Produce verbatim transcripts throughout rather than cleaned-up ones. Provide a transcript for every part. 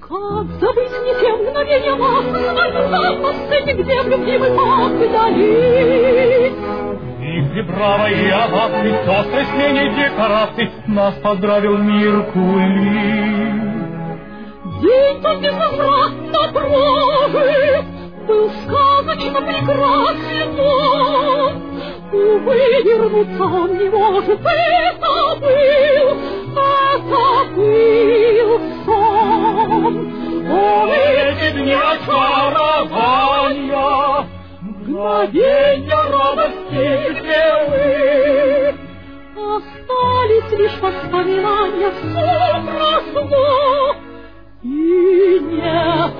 Как забыть не те мгновения вас, запасы, где в любимый покидались? Вихри бравой авации, сестры смене декораций, нас поздравил Меркулий. День тот безвозвратно прожит, был сказочно прекрасен, но, увы, вернуться он не может. Это был, это был сон. О, эти дни очарования, мгновенья радости первых, остались лишь воспоминания, все прошло, и нет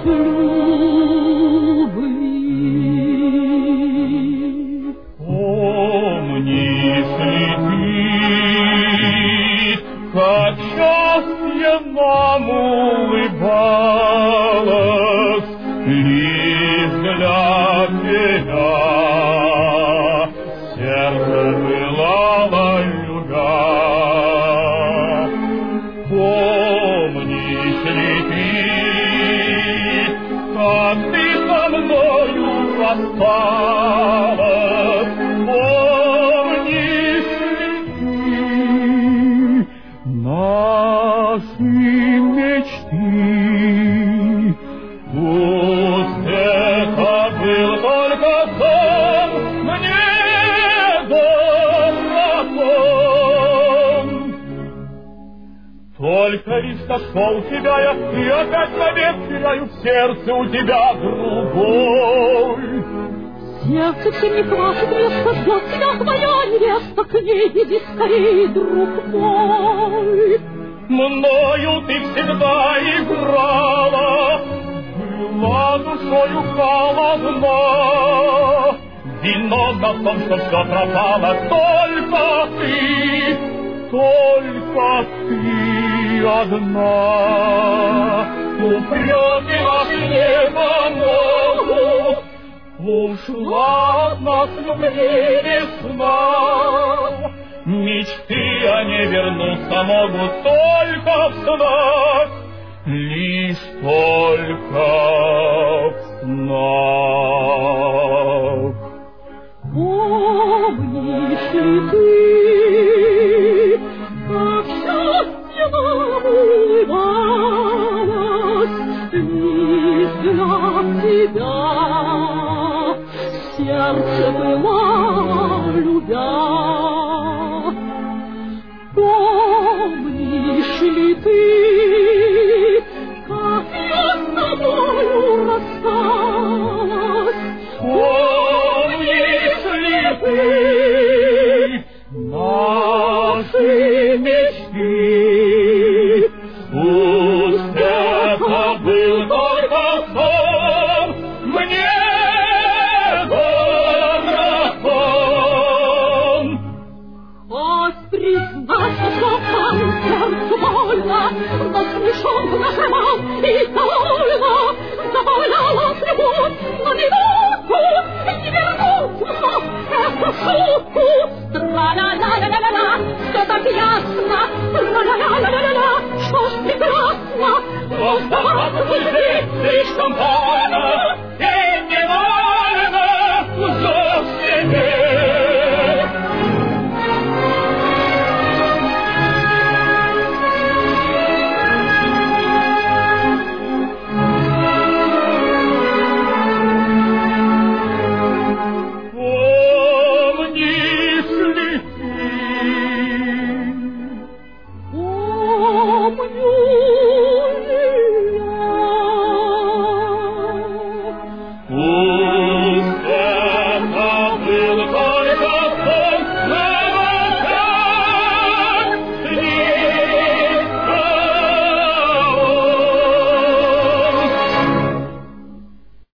любви. Помнишь ли ты, как счастье нам улыбалось лишь для тебя? Сердце пылало любя. Помнишь ли ты, как ты со мною рассталась? Помнишь ли ты наши мечты? Пусть это был только сон, мне дорогой. Только лишь нашел тебя я, и опять навек теряю в сердце у тебя другой. Сердце всем не хватит места, ждет тебя твоя невеста, к ней иди скорей, друг мой. Мною ты всегда играла, была душою холодна. Виновна в том, что все пропало, только ты, только ты одна. Упреки наши не помогут, ушла от нас любви весна. Мечты они вернуться могут только в снах, лишь только в снах. Помнишь ли ты, как счастье нам улыбалось лишь для тебя? Сердце было любя. Помнишь ли ты, как я с тобою рассталась? Помнишь ли ты наши мечты? Пусть это был только сон, мне дорогой. Хоть признаться, что твоему сердцу больно, но смешон в наш роман и довольно забавляла любовь на минутку, не вернуться эту шутку. Тра-ля-ля-ля-ля-ля, все так ясно, тра-ля-ля-ля-ля-ля, что ж прекрасно, Но сдаваться в любви слишком рано.